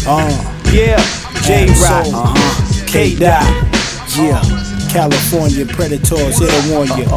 Yeah, J-Rock, K-Dot. Yeah, California Predators, here to warn you.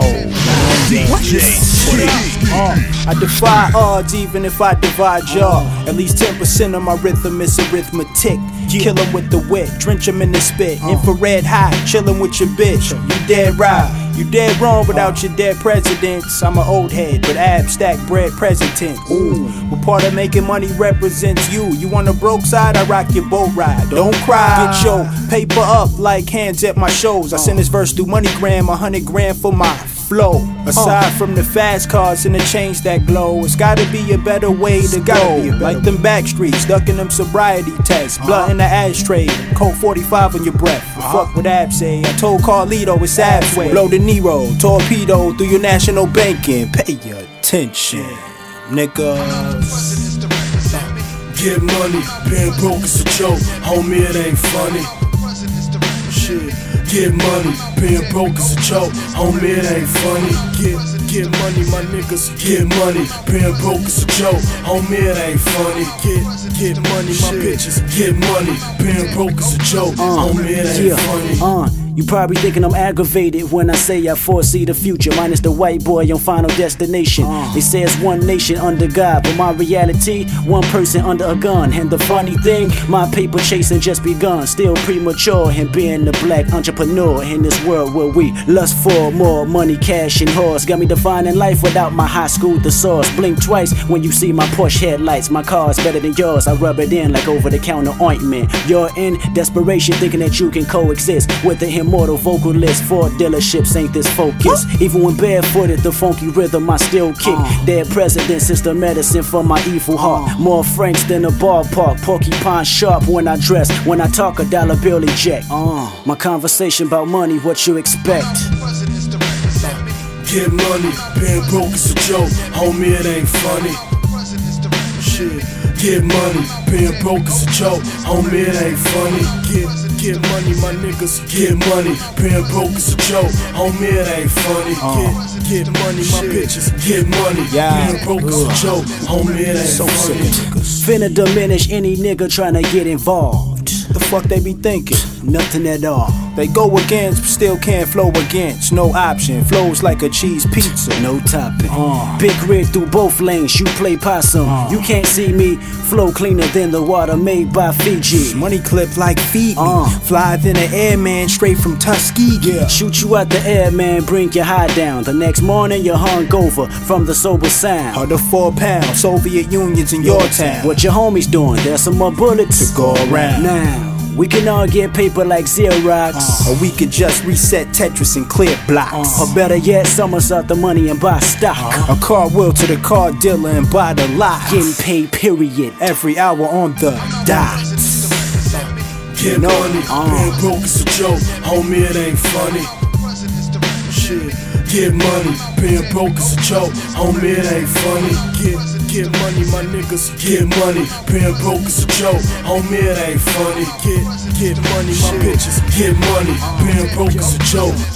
I defy odds even if I divide y'all. At least 10% of my rhythm is arithmetic. Kill 'em with the wit, drench 'em in the spit. Infrared high, chillin' with your bitch. You dead right, you dead wrong without your dead presidents. I'm an old head, but ab stack bread president. Ooh, what part of making money represents you? You on the broke side, I rock your boat ride. Don't cry, get your paper up like hands at my shows. I send this verse through MoneyGram, 100 grand for my flow. Aside from the fast cars and the chains that glow, it's gotta be a better way to go. Like them back streets, ducking them sobriety tests. Blunt in the ashtray, Colt 45 on your breath. Fuck what Ab say, I told Carlito it's Ab's way. Blow the Nero, torpedo through your national banking. Pay your attention, niggas. Get money, being broke is a joke, homie, it ain't funny. Shit. Get money, being broke is a joke, homie, it ain't funny. Get money, my niggas, get money, being broke is a joke, homie, it ain't funny. Get money, my bitches, get money, being broke is a joke, homie, it ain't funny. You probably thinking I'm aggravated when I say I foresee the future, minus the white boy on Final Destination. They say it's one nation under God, but my reality, one person under a gun. And the funny thing, my paper chasing just begun. Still premature in being the black entrepreneur in this world where we lust for more money, cash, and horse. Got me defining life without my high school thesaurus. Blink twice when you see my Porsche headlights. My car's better than yours, I rub it in like over-the-counter ointment. You're in desperation thinking that you can coexist with the immortal vocalist. Ford dealerships ain't this focus. Even when barefooted, the funky rhythm I still kick. Dead presidents is the medicine for my evil heart. More Franks than a ballpark. Porcupine sharp when I dress. When I talk, a dollar bill eject. My conversation about money, what you expect? Get money, being broke is a joke, homie, it ain't funny. Shit. Get money, being broke is a joke, homie, it ain't funny. Get money, my niggas, get money, being broke is a joke, homie, it ain't funny. Get money, my bitches, get money, being broke is a joke, homie, it ain't funny. Finna diminish any nigga tryna get involved. The fuck they be thinking? Nothing at all. They go against, but still can't flow against. No option, flows like a cheese pizza. No topping. Big rig through both lanes, you play possum. You can't see me, flow cleaner than the water made by Fiji. Money clip like feet me. Fly than an airman straight from Tuskegee. Shoot you out the air, man, bring your high down. The next morning you're hungover from the sober sound. Or the 4 pound Soviet Union's in your town. What your homies doing? There's some more bullets to go around. Now we can all get paper like Xerox. Or we could just reset Tetris and clear blocks. Or better yet, somersault the money and buy stock. A cartwheel to the car dealer and buy the lot. Getting paid, period. Every hour on the dot. Get money, being broke is a joke, homie, it ain't funny. Shit. Get money, being broke is a joke, homie, it ain't funny. Get money, my niggas, get money, being broke is a joke, homie, it ain't funny. Get money, my bitches, get money, being broke is a joke,